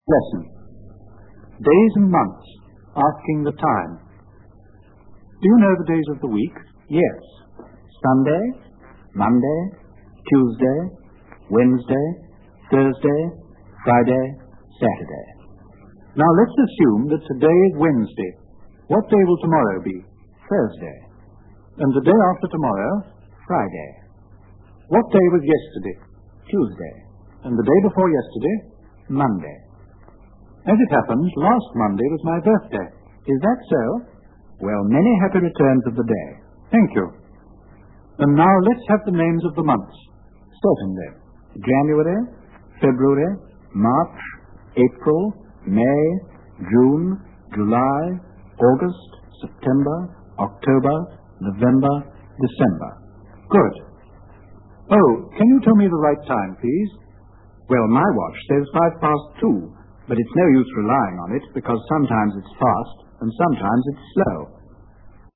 Lesson. Days and months, asking the time. Do you know the days of the week? Yes. Sunday, Monday, Tuesday, Wednesday, Thursday, Friday, Saturday. Now let's assume that today is Wednesday. What day will tomorrow be? Thursday. And the day after tomorrow? Friday. What day was yesterday? Tuesday. And the day before yesterday? Monday. As it happens, last Monday was my birthday. Is that so? Well, many happy returns of the day. Thank you. And now let's have the names of the months. Certainly. January, February, March, April, May, June, July, August, September, October, November, December. Good. Oh, can you tell me the right time, please? Well, my watch says 2:05, but it's no use relying on it because sometimes it's fast and sometimes it's slow.